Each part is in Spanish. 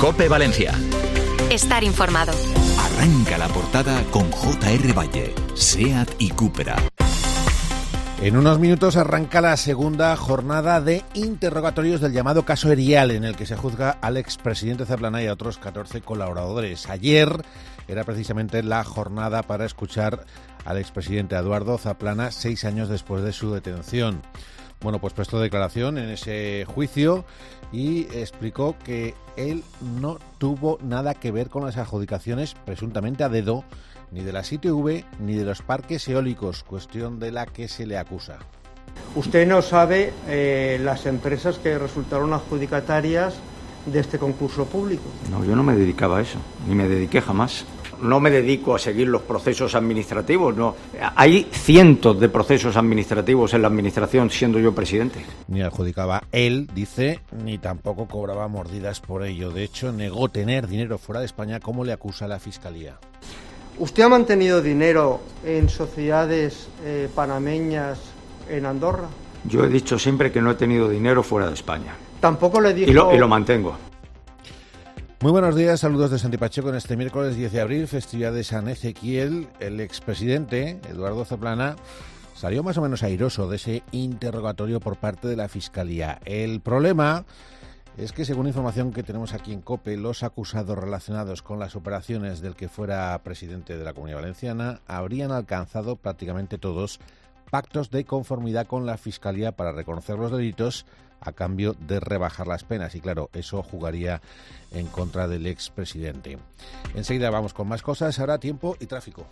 COPE Valencia. Estar informado. Arranca la portada con J.R. Valle, SEAT y Cupra. En unos minutos arranca la segunda jornada de interrogatorios del llamado caso Erial, en el que se juzga al expresidente Zaplana y a otros 14 colaboradores. Ayer era precisamente la jornada para escuchar al expresidente Eduardo Zaplana 6 años después de su detención. Bueno, pues prestó declaración en ese juicio y explicó que él no tuvo nada que ver con las adjudicaciones presuntamente a dedo ni de la ITV ni de los parques eólicos, cuestión de la que se le acusa. Usted no sabe las empresas que resultaron adjudicatarias de este concurso público. No, yo no me dedicaba a eso, ni me dediqué jamás. No me dedico a seguir los procesos administrativos, no. Hay cientos de procesos administrativos en la administración siendo yo presidente. Ni adjudicaba él, dice, ni tampoco cobraba mordidas por ello. De hecho, negó tener dinero fuera de España, como le acusa la Fiscalía. ¿Usted ha mantenido dinero en sociedades panameñas en Andorra? Yo he dicho siempre que no he tenido dinero fuera de España. Tampoco le dijo... Y lo mantengo. Muy buenos días, saludos de Santi Pacheco en este miércoles 10 de abril, festividad de San Ezequiel. El expresidente, Eduardo Zaplana, salió más o menos airoso de ese interrogatorio por parte de la Fiscalía. El problema es que, según información que tenemos aquí en COPE, los acusados relacionados con las operaciones del que fuera presidente de la Comunidad Valenciana habrían alcanzado prácticamente todos pactos de conformidad con la Fiscalía para reconocer los delitos a cambio de rebajar las penas. Y claro, eso jugaría en contra del expresidente. Enseguida vamos con más cosas. Ahora tiempo y tráfico.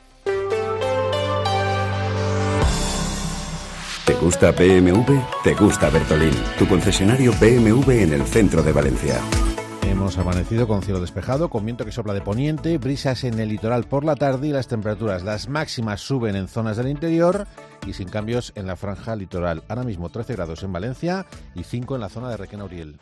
¿Te gusta BMW? ¿Te gusta Bertolín? Tu concesionario BMW en el centro de Valencia. Hemos amanecido con cielo despejado, con viento que sopla de poniente, brisas en el litoral por la tarde y las temperaturas, las máximas suben en zonas del interior y sin cambios en la franja litoral. Ahora mismo 13 grados en Valencia y 5 en la zona de Requena-Uriel.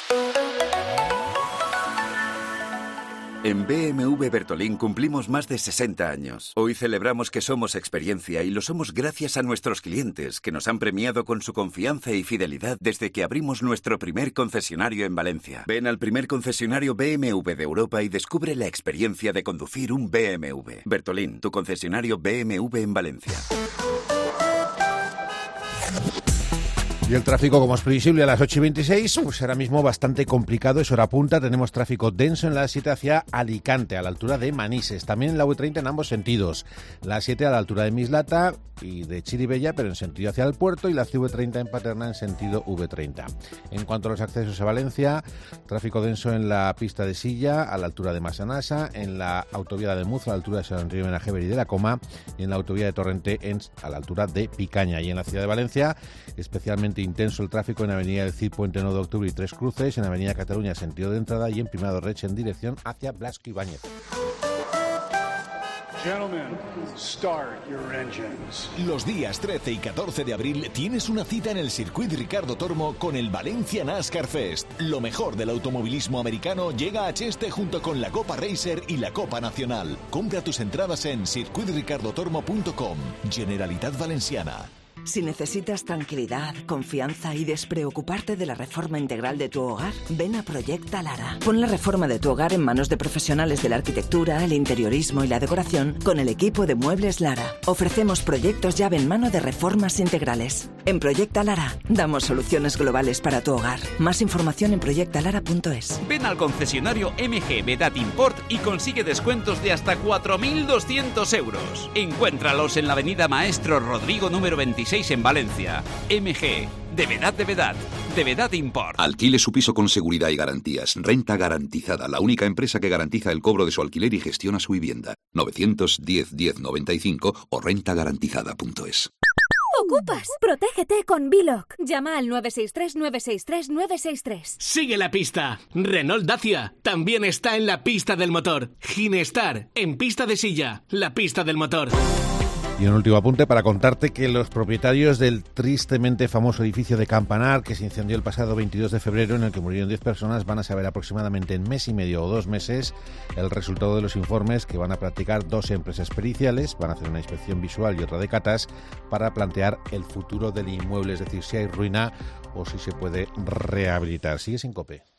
En BMW Bertolín cumplimos más de 60 años. Hoy celebramos que somos experiencia y lo somos gracias a nuestros clientes, que nos han premiado con su confianza y fidelidad desde que abrimos nuestro primer concesionario en Valencia. Ven al primer concesionario BMW de Europa y descubre la experiencia de conducir un BMW. Bertolín, tu concesionario BMW en Valencia. Y el tráfico, como es previsible, a las 8:26, pues ahora mismo bastante complicado, es hora punta. Tenemos tráfico denso en la 7 hacia Alicante, a la altura de Manises. También en la V30 en ambos sentidos. La 7 a la altura de Mislata y de Chirivella, pero en sentido hacia el puerto, y la CV30 en Paterna en sentido V30. En cuanto a los accesos a Valencia, tráfico denso en la pista de Silla, a la altura de Massanassa, en la autovía de Muz, a la altura de Sant Andreu Benajever y de la Coma, y en la autovía de Torrente a la altura de Picaña. Y en la ciudad de Valencia, especialmente intenso el tráfico en Avenida del Cid, Puente 9 de Octubre y Tres Cruces, en Avenida Cataluña sentido de entrada y en Primado Reig en dirección hacia Blasco Ibáñez. Los días 13 y 14 de abril tienes una cita en el Circuit Ricardo Tormo con el Valencia NASCAR Fest. Lo mejor del automovilismo americano llega a Cheste junto con la Copa Racer y la Copa Nacional. Compra tus entradas en circuitricardotormo.com. Generalitat Valenciana. Si necesitas tranquilidad, confianza y despreocuparte de la reforma integral de tu hogar, ven a Proyecta Lara. Pon la reforma de tu hogar en manos de profesionales de la arquitectura, el interiorismo y la decoración con el equipo de Muebles Lara. Ofrecemos proyectos llave en mano de reformas integrales. En Proyecta Lara damos soluciones globales para tu hogar. Más información en proyectalara.es. Ven al concesionario MG Vedat Import y consigue descuentos de hasta 4.200 euros. Encuéntralos en la avenida Maestro Rodrigo número 26 en Valencia. MG, de Vedat Import. Alquile su piso con seguridad y garantías. Renta Garantizada, la única empresa que garantiza el cobro de su alquiler y gestiona su vivienda. 910 1095 o rentagarantizada.es. Ocupas. Protégete con Biloc. Llama al 963 963 963. Sigue la pista. Renault Dacia también está en la pista del motor. Ginestar en pista de silla, la pista del motor. Y un último apunte para contarte que los propietarios del tristemente famoso edificio de Campanar, que se incendió el pasado 22 de febrero, en el que murieron 10 personas, van a saber aproximadamente en mes y medio o 2 meses el resultado de los informes que van a practicar 2 empresas periciales. Van a hacer una inspección visual y otra de catas para plantear el futuro del inmueble, es decir, si hay ruina o si se puede rehabilitar. Sigue sin COPE.